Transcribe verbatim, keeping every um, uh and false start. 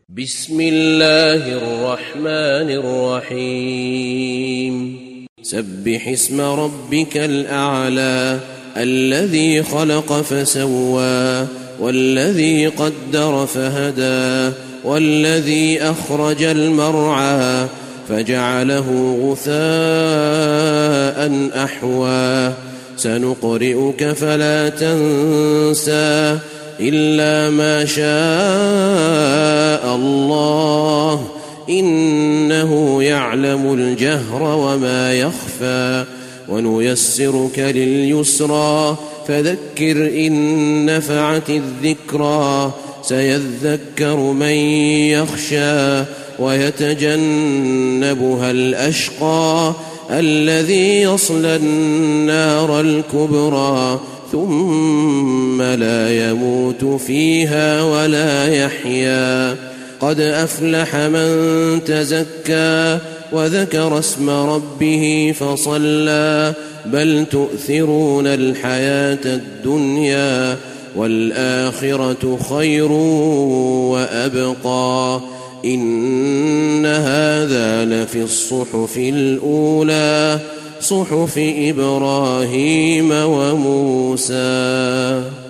بسم الله الرحمن الرحيم سبح اسم ربك الأعلى الذي خلق فسوى والذي قدر فهدى والذي أخرج المرعى فجعله غثاء أحوى سنقرئك فلا تنسى إلا ما شاء الله إنه يعلم الجهر وما يخفى ونيسرك لليسرى فذكر إن نفعت الذكرى سيذكر من يخشى ويتجنبها الأشقى الذي يصلى النار الكبرى ثم لا يموت فيها ولا يحيا قد أفلح من تزكى وذكر اسم ربه فصلى بل تؤثرون الحياة الدنيا والآخرة خير وأبقى إن هذا لفي الصحف الأولى صحف إبراهيم وموسى.